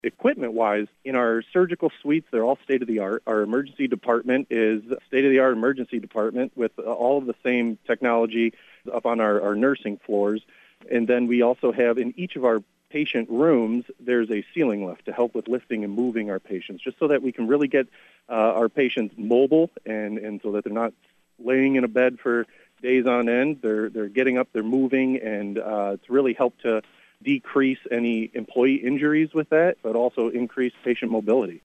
Equipment-wise, in our surgical suites, they're all state-of-the-art. Our emergency department is state-of-the-art emergency department with all of the same technology up on our nursing floors. And then we also have in each of our patient rooms, there's a ceiling lift to help with lifting and moving our patients, just so that we can really get our patients mobile and so that they're not laying in a bed for days on end. They're getting up, they're moving, and it's really helped to decrease any employee injuries with that, but also increase patient mobility.